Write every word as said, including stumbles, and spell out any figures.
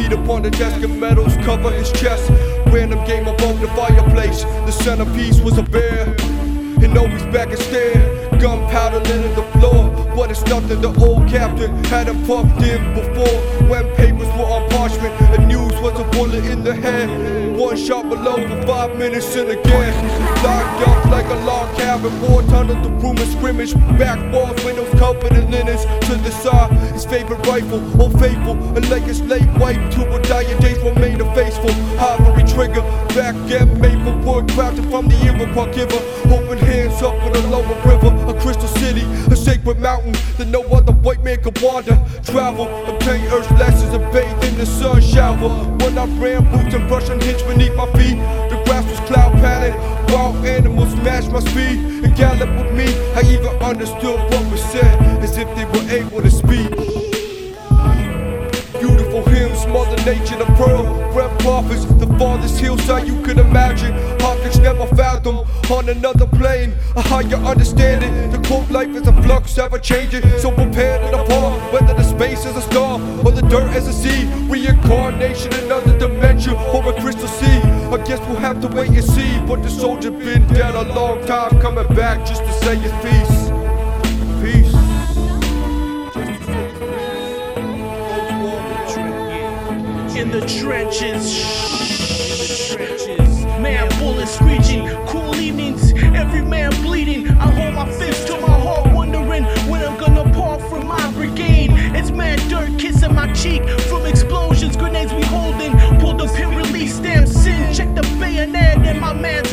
Feet upon the desk and medals cover his chest. Random game above the fireplace. The centerpiece was a bear. And always back and stare. Gunpowder littered the floor, but it's nothing the old captain hadn't puffed in before. When papers were on parchment, the news was a bullet in the head. One shot below for five minutes and again. Locked up like a log cabin, board under the room and scrimmage. Back walls, windows covered in linens. To the side, his favorite rifle, old faithful, and like his late wife. Two or dying days remain a faithful. Ivory trigger, back and maple wood, crafted from the Iroquois giver. Open hands up in the lower river. A crystal city, a sacred mountain that no other white man could wander. Travel, obtain earth's lessons and bathe in the sun shower. When I ran, boots and brush and hinge beneath my feet. The grass was cloud padded, wild animals matched my speed and galloped with me. I even understood what was said, as if they were able to speak. Beautiful hymns, Mother Nature, the pearl, red prophets, the farthest hillside you could imagine. Hawkins never fathom on another plane, a higher understanding. The quote, life is a flux, ever changing, so prepared to depart. Whether the space is a star or the dirt is a sea, reincarnation, another dimension, or a crystal sea. I guess we'll have to wait and see. But the soldier been dead a long time, coming back just to say his peace. Peace. In the trenches, man, bullets screeching, cool evenings, every man bleeding. I hold my fist to my heart, wondering when I'm gonna part from my brigade. It's mad dirt kissing my cheek from explosions, grenades we holding. Pull the pin, release damn sin. Check the bayonet in my man's